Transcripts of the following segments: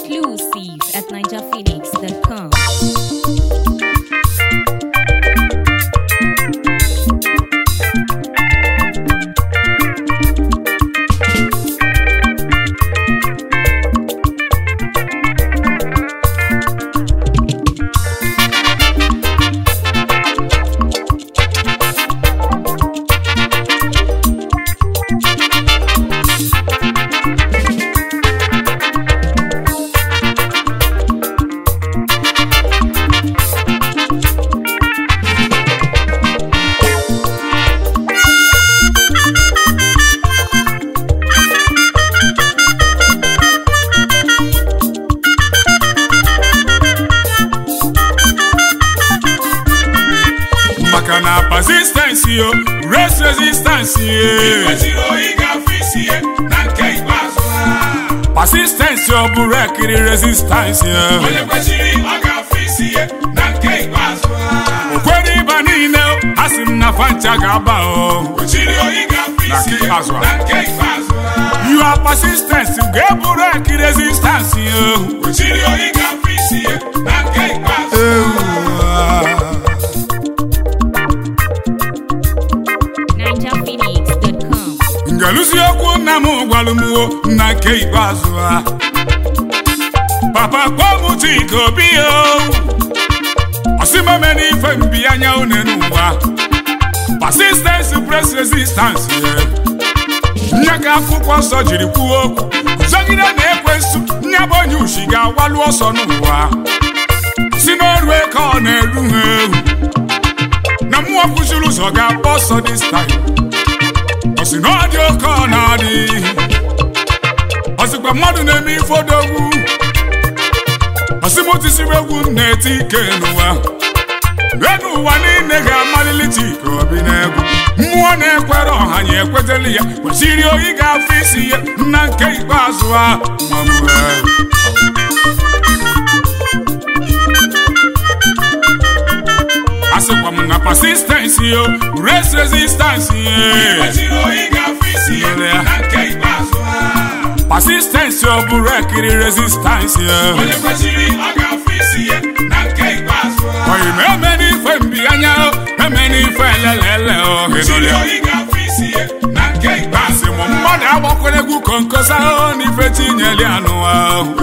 Exclusive at NinjaPhoenix.com. Makana persistence yo, race resistance ye. Persistence yo, burek the resistance ye. Okweri banine, asim na fancha gaba o. You are persistence, you get burek the resistance yo. NinjaPhoenix.com. Ngalusi okwu na mu gwalumuo na nke ikpeazụ a. Papa kpọmụ Chika Obi o. Osimeme n'ife mbi anya une n'ụwa. Persistence press resistance ye. Nyaka akwụkwọ nsọ jiri kwuo okwu. Zọgide na-ekwensu nyaba onye ushi ga-awalu ọsọ n'ụwa. Si n'ọrụ eke ọ na-eru ha ewu. Na mmụọ kwụsịrị ụzọ ga-agba ọsọ this time. Osi n'ọdị oke ọ na-adị. Osikwa mmadụ na-eme ife odogwu. Osi mụ tisiri egwu na-eti ike n'ụwa. N'elu ụwa niile ga-amalili Chika Obi n'egwu. Mmụọ na-ekwere ọha ya ekweteli ya. Kwesịrị oyi ga-afụ isi ya na nke ikpeazụ a. Asịkwa m na persistence yo, race resistance ye. Persistence yo, burek the resistance ye. Oyi meme n'ife mbi anya o, meme n'ife lelele o. Asị m mmadụ agbakwere egwu konkosa o, n'ife tinyeli anụwa o.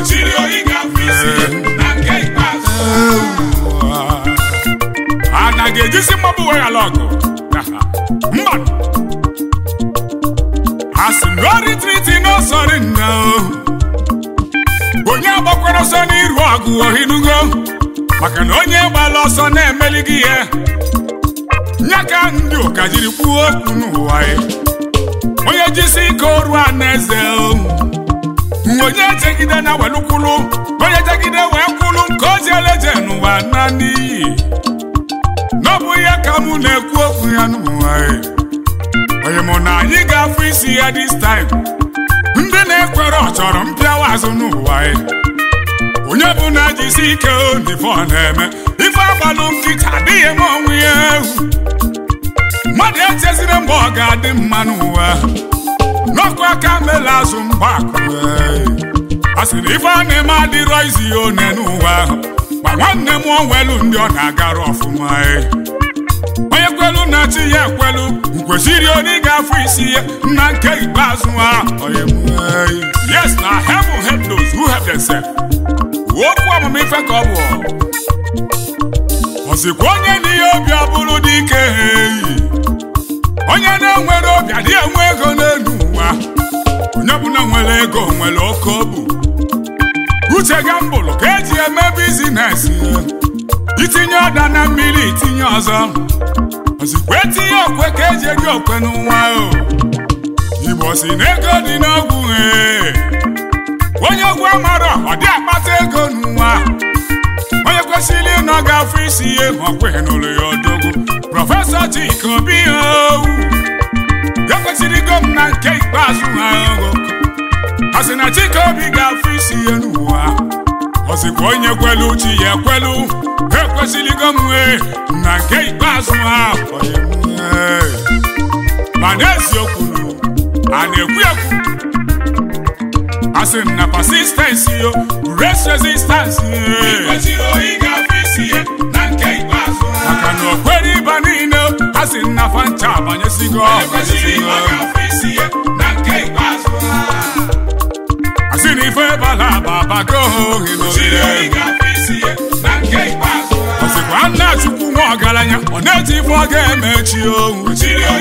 Ana ga-ejisi mmabụ wee ala ọgụ. Mmadụ asị m no retreat no surrender o. Onye agbakwara ọsọ n'iru ọgụ ohinugo. Maka na onye gbala ọsọ na-emeli gị ihe. Nyaka ndị ụka jiri kwuo okwu n'ụwa ya. Onye jisi ike oru a na-eze o. Onye jegide na welukwulu. Onye jegide wee kwulu nke ozi eleje n'ụwa na n'iyi. N'ọbụ ya ka mụ na-ekwu okwu ya n'ụwa ya. Onye mụ na anyị ga-afụ isi ya this time. Ndị na-ekwere ọ chọrọ mpịawa azụ n'ụwa ya. Onye bụ na jisi ike o n'ife ọ na-eme. Ife agbalụ nkịta adịghị eme onwe ya ewu. Mmadụ echezire mgbe ọ ga-adị mma n'ụwa. N'ọkụ aka mele azụ mgbakụ. A sị na ife a na-eme adịrọ izi ya one n'ụwa. Ma nwanne m onwelu ndị ọ na-agara ọfụma. Onye kwelu na chi ya ekwelu. Kwesịrị onye ga-afụ isi ya na nke ikpeazụ a. Yes, na heaven help those who help themselves. Okwu amamife ka ọ bụ. Ọsịkwa onye n'ihe obi abụrụ dị ike. Onye na-enwere obi adị enwe ego n'elu ụwa. Onye ọbụla nwere ego nwere oke obu. Uche gambụlụ ka eji eme bizines ya. Itinye ọda na mmiri itinye ọzọ. Ọsịkwa etinye okwe ka eji ego okwe n'ụwa o. Igbo si na ego dị n'ogwu onye ogwu amara ọ dị akpata ego n'ụwa. Onye kwesịrị ịnọ ga-afụ isi ihe ọkwe n'ụlọ ya odogwu. Prọfesọ Chika Obi o. Ya kwesịrị igo m na nke ikpeazụ ha o. A sị na Chika Obi ga-afụ isi ihe n'ụwa. Ọ sịkwa onye kwelu chi ya ekwelu. Ekwesịrị igo m na nke ikpeazụ ha. Ma n'eziokwu a na-ekwu ekwu. asị na persistence yo race resistance maka na okwere ịba niile asị na fanta abanyesigo asị na ife bala babago ọsịkwa nna chukwu nwa ọgaranya ọ na-eji ife ọ ga-emechi ohu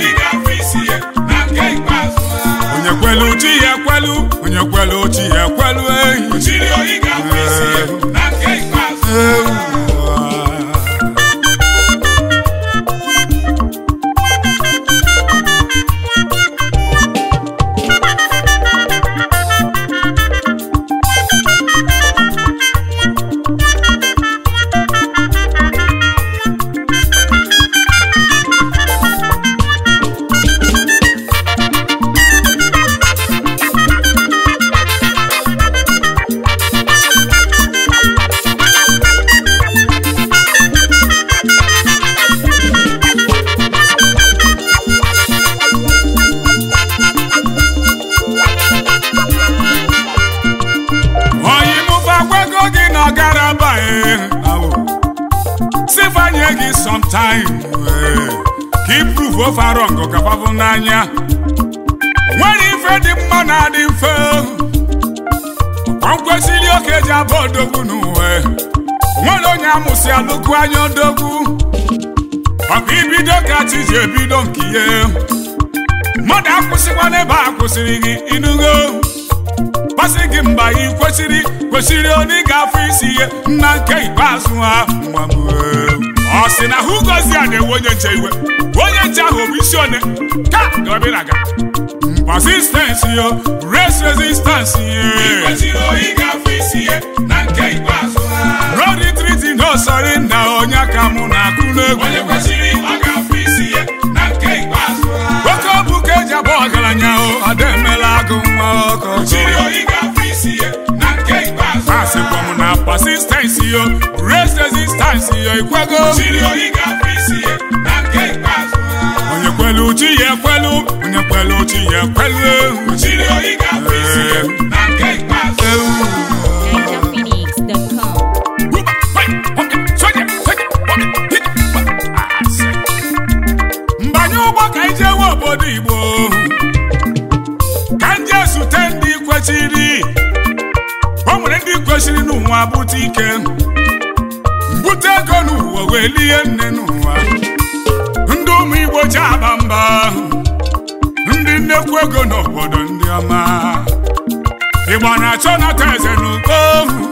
onye kwelu chi ya ekwelu onye kwelu chi ya ekwelu sometime keep proof of arongo kafafu n'anya nwere ife dị mma na adị mfe kwesịrị oke ji abụ odogwu n'uwe nwere onye amụsị alụkwu anya odogwu ọkụ ibido ka chi ji ebido nke ihe mmadụ akwụsịkwa n'ebe a kwụsịrị gị inugo pasị gị mba ị kwesịrị onye ga-afụ isi ihe nna nke ikpeazụ ha ọ sị na hụ gozi a na-ewe onye nche iwe onye nche ahụ bụ isi one ka gọbịraga persistence yo race resistance no retreat no surrender onye aka mụ na-akụ n'egwu oke ọ bụ ka eji abụ ọgaranya ada emela agụ nwa ọkọchị asịkwa m na persistence yo race resistance yo ikwego onye kwelu chi ya ekwelu onye kwelu chi ya ekwelu mbanye ụgbọ ka ije ewe obodo Igbo ka nje zute ndị kwechiri o nwere ndị kwesịrị n'ụwa bute ike mbute ego n'ụwa wee lie nne n'ụwa ndị ụmụ Igbo ji aba mba ndị nnekwu ego n'obodo ndị ọma Igbo na-achọ nata eze n'uko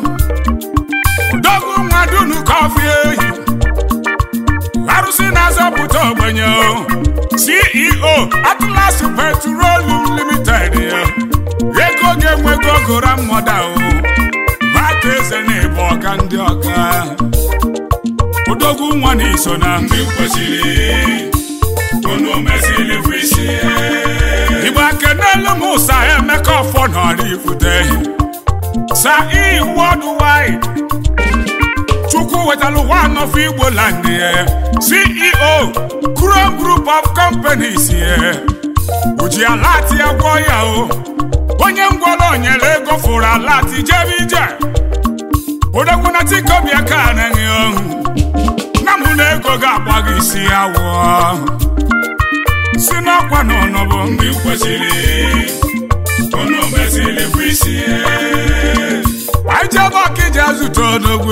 odogwu nwa dunu kọfị ehi arụsị na-azọpụta ogbenye CEO Atlas Petroleum Limited ego ga-enwego gora mmoda bata eze na-ebe ọga ndị ọga odogwu nwa n'iso na ndị kwesịrị onu mesịrị fisi Igbo akenelu m ụsa Emeka ọfọ nọrọ ifute sa worldwide Chukwu wetalụ one of Igbo land CEO Chrome Group of Companies uji alati agwọ ya onye ngwọrọ nyere ego fụrụ alati jebe ije odogwu na tikobi aka anaghị na mụ na ego ga-agba gị isi awọ si n'ọkwa n'ọnọbụ ndị kwesịrị onu mesịrị bụ isi ajebe ọkịja zụta odogwu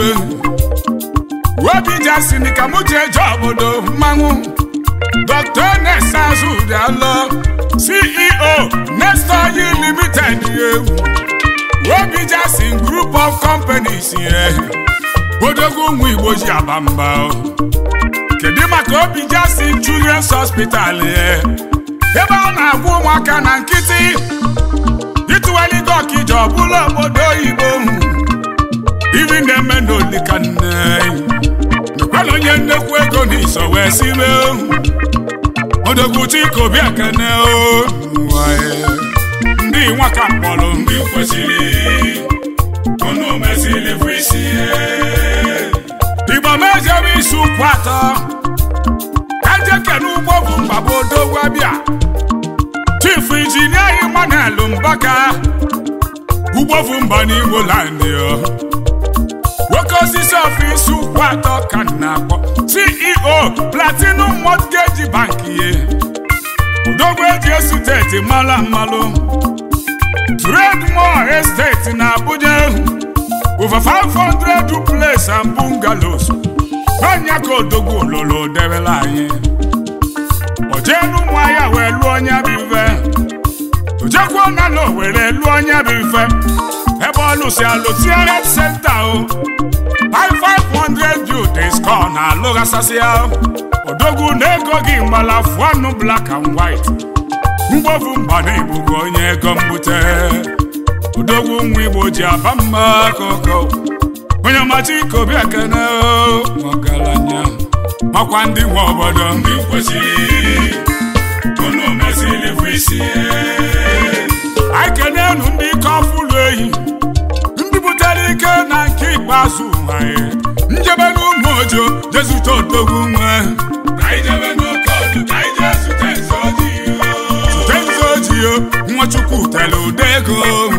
obi jasini ka mụ jee je obodo mmanwụ Dr. Nesta Zudalo CEO Nesta Oil Limited Obi Jasin Group of Companies odogwu nwa Igbo ji aba mba kedu maka Obi Jasin Children's Hospital ebe ọ na-agwụ ụmụaka na nkịtị ịtụwaligo ọkịja ọbụla obodo Igbo ibi na-eme n'olika nne mekwala onye nnekwu ego n'iso wee sibe odogwu Chikobi Ekene ndị nwaka mkpọrọ ndị kwesịrị onu mesịrị bụ isi Igbo mejebe isi ụkwụ atọ ejeke n'ugbo bụ mgbaba odogwu abịa Chief Injinia Emmanuel Mbaka mgbofu mba n'Igbo land yo nwoke osisi ọfịs ụkwụ atọ ka na-akpọ CEO Platinum Mortgage Bank ye odogwu eji esuteti mala mmalụ Trademore Estate na Abuja over 500 duplex and bungalows n'ọnya ka odogwu ololo debela anyị ojenu nwaya wee lụọ onye bụ ife ojekwa na lo were lụọ onye bụ ife ebe ọlụsi alụsia health center o 500 youths kọ na alụghasasị ya odogwu na-ego gị mgbala fụanụ black and white mgbofu mba na Igbo onye ego mbute odogwu nwa Igbo ji aba mma koko onye ọmachi Kobi Ekene ọgaranya makwa ndị nwe obodo ndị kwesịrị unu mesịrị bụ isi anyị kenenu ndị ike ọfụlụ ehi ndị butere ike na nke ikpeazụ anyị njebe n'ụmụ ojo jezute odogwu nwe Nwachukwu tele udego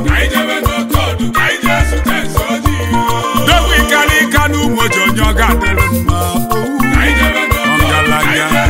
dogo ikalika n'ụmụ ojo onye ọ ga-adịrị mma ọgaranya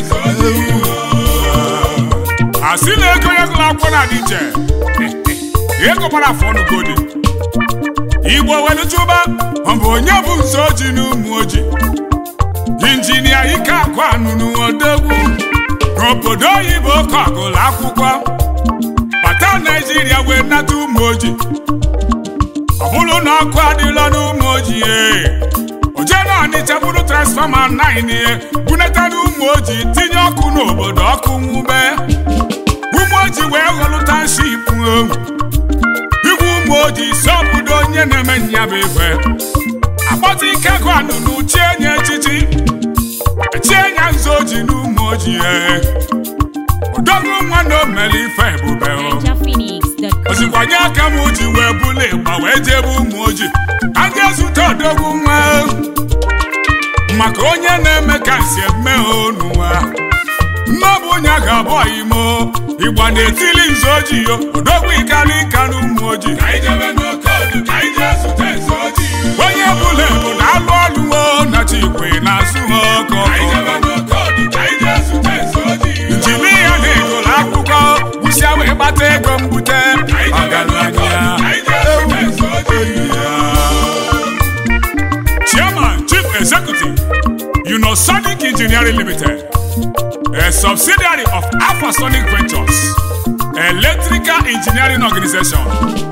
asị na ego ya gụrụ akwụkwọ na dị iche ego gbara afọ ọnụgodi Igbo weluchuba ọ bụ onye bụ nso oji n'ụmụ oji injinia ike akwa anụnụ odogwu n'obodo oyibo ka ọ gụrụ akwụkwọ bata Naijiria wee nata ụmụ oji ọ bụrụ na ọkụ adịla n'ụmụ oji oje na Ọnịcha bụrụ transfọma 9 bunata n'ụmụ oji tinye ọkụ n'obodo ọkụ nwube ụmụ oji wee ghọlụ township igwe ụmụ oji si obodo onye na-eme nyabụ ife akpọta ike gụ anụnụ chie nye echichi chie nya nzu oji n'ụmụ oji odogwu nwa na omere ife ebube ozikwanye aka m ji wee bụlụ ịgba wee jebe ụmụ oji a ga-ezute odogwu nwa maka onye na-eme ka nsi eme n'ụwa mmabụ onye a ga-abụ imo ịgba na-etili nzu oji yo odogwu ikalika n'ụmụ oji onye bụla bụ na alụ ọlụwo na chikwe na-azụ ha ọkọ njili ya na-egolo akwụkwọ gwụsịa wee gbata ego mbute ọgaranya Chairman Chief Executive Unosonic Engineering Limited, a subsidiary of Alphasonic Ventures, electrical engineering organization.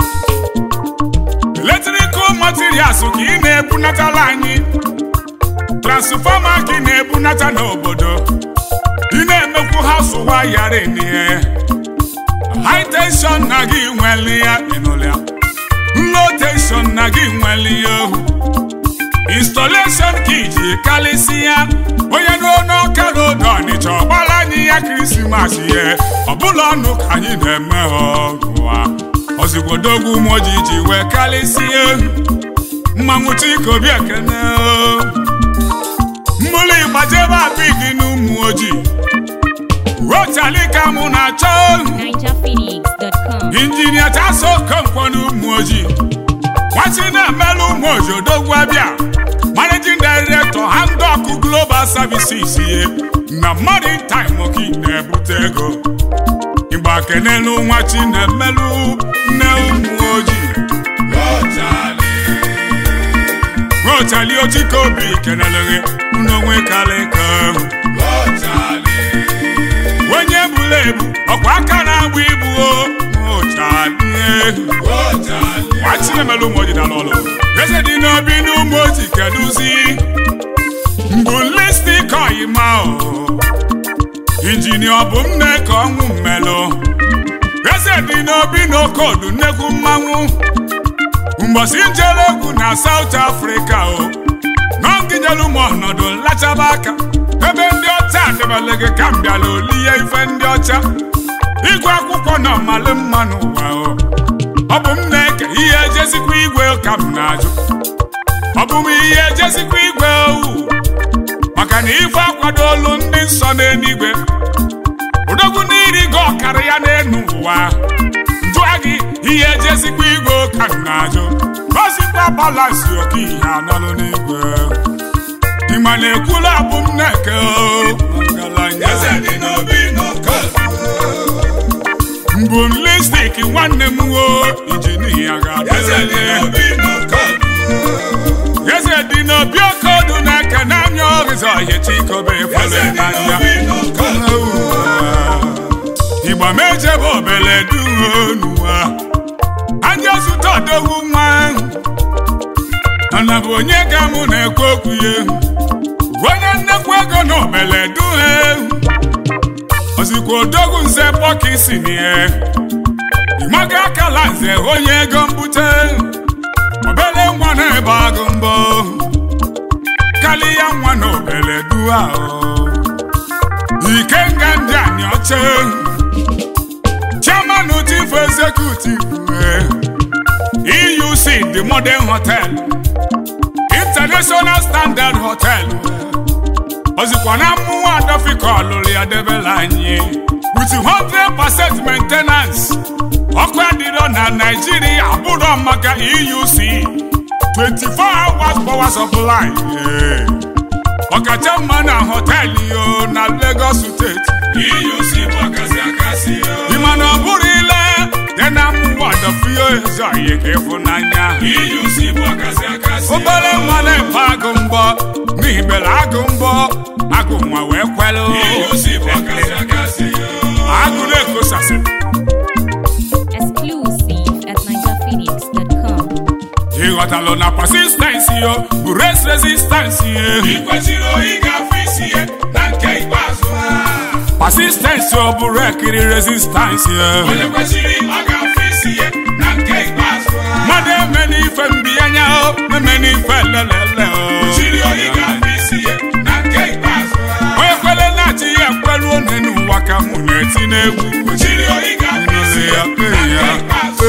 Electrical materials ka ị na-ebunatala anyị transformer ka ị na-ebunata n'obodo ị na-emekwu house wire n'ihe high tension na gị nweli ya ịnụlịa low tension na gị nweli ya installation ka iji kalịsị ya onye n'ọka n'odo Ọnịcha ọgbara anyị ya Krismas ihe ọbụla ọnụ ka anyị na-eme ọgụwa ozigbodogu ụmụ oji ji wee kalịsịa mmanwụ Kobi Ekene mmụlụ ịgbajebe abigi n'ụmụ oji rotalika mụ na-achọ injinia Taso Okonkwo n'ụmụ oji nwachi na-emelụ ụmụ oji odogwu abịa Managing Director Handok Global Services ye na maritime oki na-ebute ego Igba kenelu nwachi na-emelụ nne ụmụ oji Rotali oji Kobi kenelere n'onwe kalịka onye bụla ebu ọkwa aka na-agba ibu nwachi na-emelụ ụmụ oji dala ọlụ eze dị n'obi n'ụmụ oji keduzi mbụ listik oyima injinia ọ bụ m na-eke ọnwụ mmelụ eze dị n'obi n'okodu nnekwu mmanwụ mgbọsi njere egwu na South Africa n'ọngijelu m ọnọdụ nlachaba aka ebe ndị ọcha adịbala gị ka m bịala olihe ife ndị ọcha igwe akwụkwọ na ọmalị mma n'ụwa ọ bụ m na-eke ihe ejezikwa igwe ka m na-ajụ ọ bụ m ihe ejezikwa igwe owu maka na ife akwado olu ndị nsọ n'eluigwe odogwu n'iri gị ọkara ya n'enu ụwa njụa gị ihe ejezikwa igwe ka na-ajụ osikwa balansi oke ihe anọlụ n'igwe ịma na-ekwulu abụ m na-eke mbụ m lipstik nwanne m iji n'ihi ya ga-adịrị eze dị n'obi okodu na-eke n'anya ọrịza ọhịa chikobe fọrọ n'anya igba mejebe obele duonuwa anya zụta odogwu nwa mana bụ onye ka mụ na-ekwu okwu ya onye nnekwu ego na obele duhe ozikwa odogwu nze bọkisi n'ihe ịmaga akala nze onye ego mbute obele nwa na-ebe agụ mbọ karịa nwa na obele duha ikenga ndị anyị ọcha Chairman Chief Executive EUC the Modern Hotel International Standard Hotel ozikwa na mmụọ adọfika ọlụlụ ya debela anyị with 100% maintenance ọkụ adịrọ na Nigeria abụrọ maka EUC 24 hours power supply ọkacha mma na họtelụ yo na Lagos State EUC gbakasị akasị ịmana ọ bụrụ ile dị na mmụọ adọfio ezo ihe ka ịfụnanya EUC gbakasị akasị obere nwa na-efe agụ mbọ n'ibere agụ mbọ agụ nwa wee kwelụ EUC gbakasị akasị agụ na-ekosasị Exclusive at NigerPhoenix.com. ịghọtalụ na persistency yo bụ race resistance ikwesịrị oyi ga-afụ isi ya na nke ikpeazụ persistence ọ bụrụ ekiri resistance onye kwesịrị ọ ga-afụ isi ya na nke ikpeazụ mmadụ eme n'ife mbiyanya eme n'ife lelele chiri oyi ga-afụ isi ya na nke ikpeazụ onye kwere na-achị ya ekwelu one n'ụwa ka mụ na-eti n'egwu chiri oyi ga-afụ isi ya na nke ikpeazụ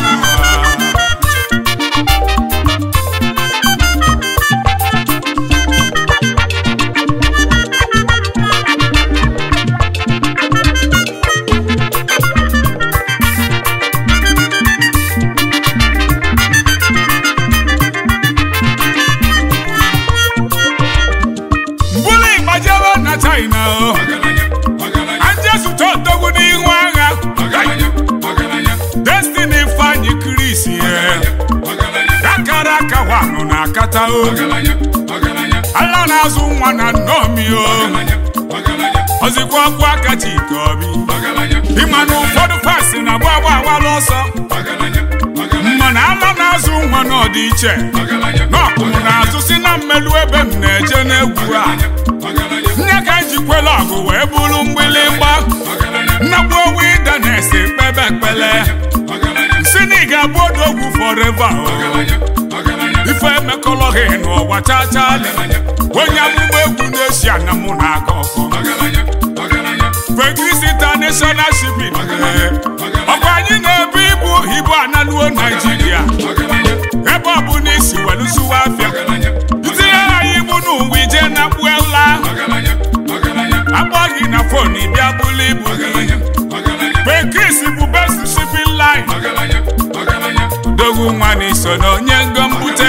ala na-azụ nwa na nnomi ozikwa ọkwa aka Chikobi ịma na ụfọdụ pasị na gbagba awala ọsọ mana ala na-azụ nwa n'ọdị iche n'ọkụmụ na-azụ si na mmelu ebe m na-eje n'egwu a nye ka njikwele ọgụ wee bụrụ mgbịlịgba nnakwu owu ịda na-ese kpebe ekpele si na ị ga-abụ odogwu forever ife emekọlọghị n'ụwa chachalị onye amụma egwu na-esi ana mụ na-aga ọkọ Fegrisita National Shipping ọkwa anyị na-ebu ibu analuo Nigeria ebe ọ bụ na isi welụsụwa afịa itinye anyị ibu n'ụwa ije na kpuela akpọ gị na fon bịa bụlụ ibu Fegris bụ best shipping line dogwu nwa n'iso na onye ngo mbute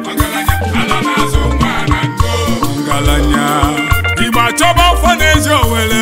ngalanya igbe achọba ọfọ na-eji owele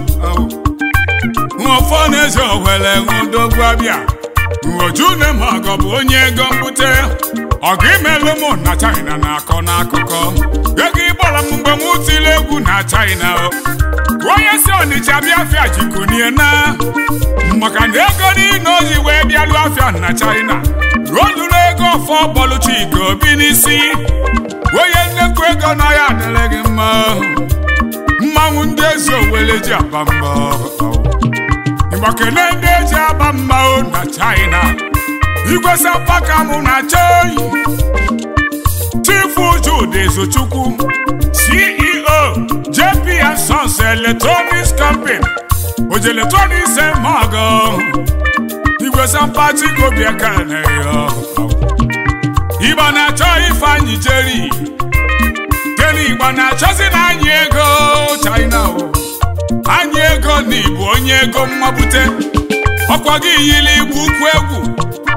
ọfọ na-eji owele dogwu abịa ojune ma ọgọ bụ onye ego mbute ọgụ imelụ mụ na China na-akọ n'akụkọ ego ịgbara m mgbe m tiri egwu na China onye si Ọnịcha bịa afịa jikunie na maka na ego niile oji wee bịalụ afịa na China olulu ego ọfọ bọlụ Chikobi n'isi onye nnekwu ego na ya adịrị gị mma mmanwụ ndị ezi owele ji aba mba ịgbakele ndị eji aba mma na China igwe sapaka mụ na chei Chief Jude Ezochukwu CEO JP & Sons Electronics Company oje electronics mago igwe sampa Chikobi ekene yo Igba na-achọ Ifeanyị Jerry Keni Igba na-achọzi na anyị ego China anyị ego na Igbo onye ego mmabute ọkwa gị yili igbu ukwu egwu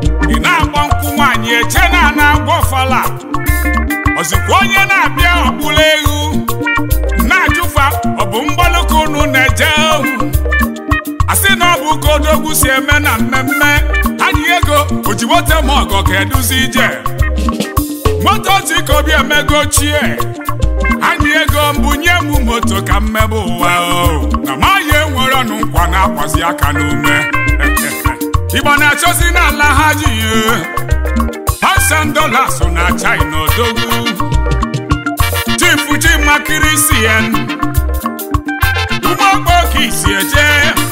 ọfala ozikwa onye na-abịa ọkpụla egwu na-ajụfa ọ bụ mgbalụka unu na-eje asị na ọ bụ ka odogwu si eme na mmemme anyị ego ojiwote m ọgọ ka eduzi ije moto Chikobi emego ochie anyị ego mbunye m moto ka mmebe ụwa na maghị enwere ọnụ nkwa na-akwazi aka n'ume Igbo na-achọzi n'ala ha ji $1,000 na China odogwu Chief Chimakirisian ụmụogbo ka isi eje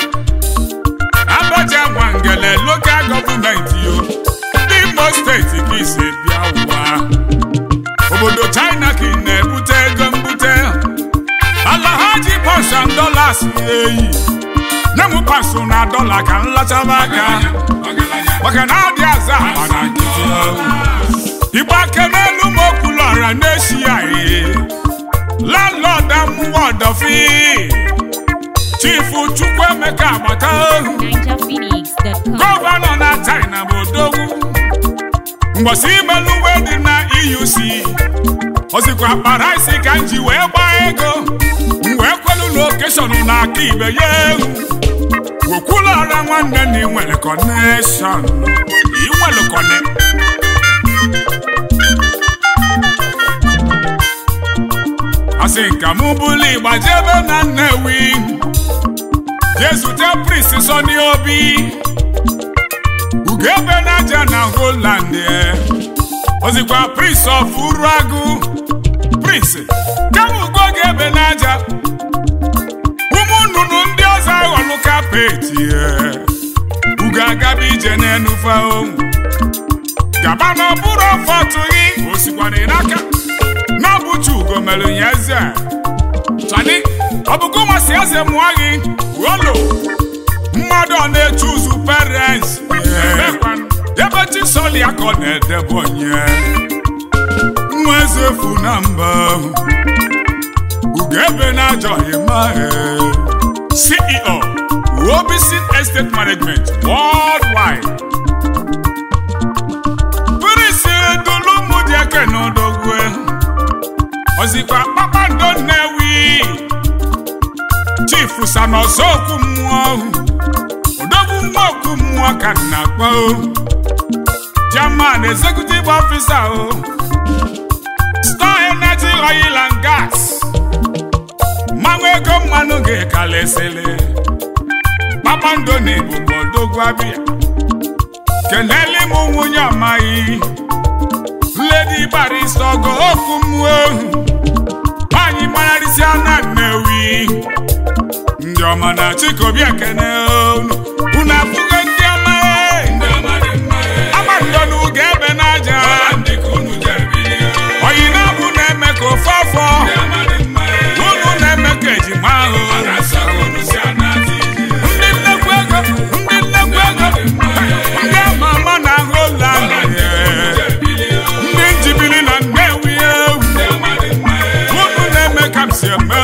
Abacha Nwangele local government Imo steeti ka isi bịa ụwa obodo China ka ị na-ebute ego mbute ala ha ji $1,000 eyi nye m pasụ na dọla ka nlachaba aka maka na adị aza mana nkịtị Igbo aka n'elu m okwulọra na-eshi ya landlord amụwa ọdọfi Chief Chukwuemeka Agbata gọvanọ na China bụ odogwu mgbọsị imelu uwe dị na EUC ozikwa kpara isi ka nji wee gbaa ego wee kwelu lokeshọn na aka ibe ya egwu wekwulọra nwanne na inwere kọneshọn inwere kọne asị nka mụ bụlụ ịgbajebe na Nnewi jezute Prince Sonny Obi ugebe n'aja na Holland ozikwa Prince of Uruagụ Prince kama ugo gebe n'aja ụmụ nnụnụ ndị ọzọ aghọlụ kapeti ugo agaba ije n'enufa gaba n'ọbụrụ ọfọtụghị osikwana n'aka n'ọbụcha ugo mere ya eze chani ọbụgo masị eze mụọ gị olo mmadụ ọ na-eche ụzụ parents ebe Chisoli akọ na-edebe onye nwa eze efu na mba ugebe na-ajọghị ma CEO OBC Estate Management Worldwide Prince Dulumudike n'odogwe ozikwa kpakpando Nnewi Chief Sanozoku mmụọ odogwu nwoku mmụọ ka na-akpọ German Executive Officer Star Energy Oil and Gas mmanwụ ego mmanụ ga-ekalesele kpakpando na ebubo odogwu abịa keneli m nwunye amaghị Lady Barrister Ogo okwu mmụọ anyị mararịsịa na Nnewi ndị ọma na Chikobi ekene unu afụgo ndị ọma amandonu ga-ebe n'aja oyi na-abụ na-eme ka ofe afọ unu na-eme ka ejima ahụ ndị nnekwu ego ndị ama ama na Holland ndị njibili na Nnewi unu na-eme ka m si eme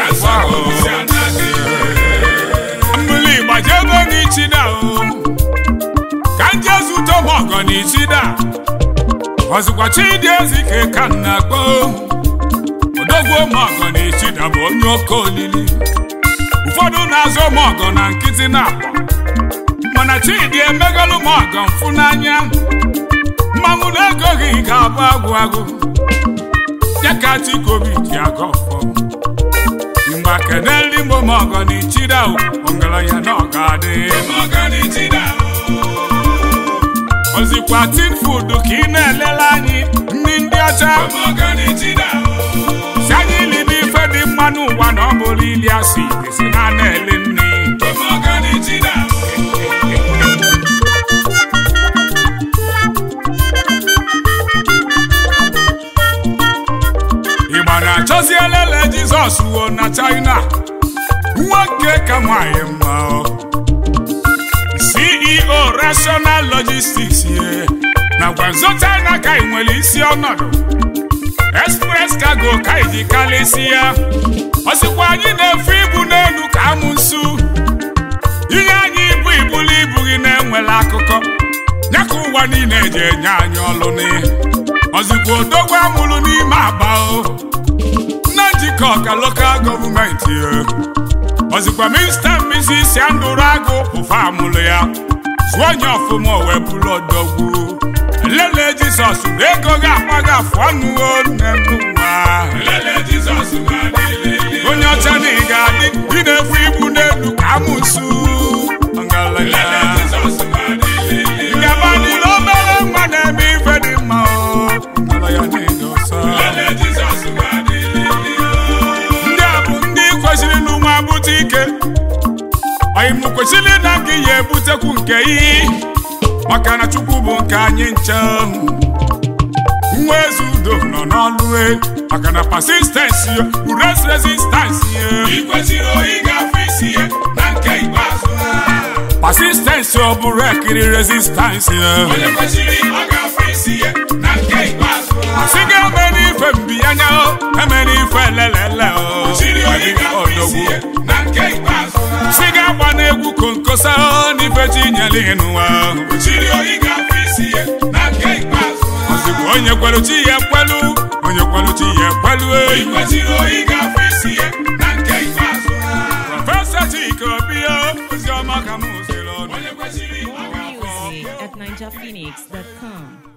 mbili gbajebe n'ichida ka nje zute ọgọ n'ichida ozikwa Chidi Ezike ka na-akpọ odogwu ọgọ n'ichida bụ onye oke olili ụfọdụ na-azụ ọgọ na nkịtị na-akpọ mana Chidi emegolu ọgọ mfụ n'anya mmanwụ na-ego gị ga-abụ agwụ ya ka Chikobi ji aga ọfọ mgbe keneli mgbe ọgọ n'ichida ọgaranya na ọgadị ozikwa tin food ka ị na-elele anyị ndị ọcha si anyị libe ife dị mma n'ụwa na ọ bụrụ ili asị esi na na-ele nri Igbo na-achọzi elele Jizọs wuo na China nwoke ka nwanyị mma CEO Rational Logistics na gwanzo China ka ị nwere isi ọnọdụ Express Cargo ka iji kalịsi ya ọsịkwa anyị na-efe ibu n'elu ka amụnsu ihe anyị ibulu ibu gị na-enwele akụkọ ya ka ụwa niile eji enye anyị ọlụ n'ihe ozikwa odogwu amụrụ n'ime Aba na njikọ ka lokal gọọmenti ozikwa Mr. Mrs. Andụragụ ụfa amụrụ ya zụọ onye ọfụma wee bụrụ odogwu lele Jizọs ego ga-akpa gị afọ ọnụ onye ọcha na ị ga-adị ị na-efu ibu n'elu ka amụsụ ngabanile obere nwa na-eme ife dị mma ndị a bụ ndị kwesịrị n'ụwa bute ike anyị kwesịrị na nke ya ebutekwu nke iyi maka na Chukwu bụ nke anyị nche nwa eze udo nọ n'ọlụ maka na persistence ures resistance persistence ọ bụrụ ekiri resistance asị ga-eme n'ife mbiyanya eme n'ife lelele sị ga-agba n'egwu konkosa n'ife chinyere n'ụwa ozugbo onye kwelu chi ya ekwelu onye kwelu chi ya ekwelu Prọfesọ Chike Obi oziọma ka m ziri ọnụ More music at NinjaPhoenix.com.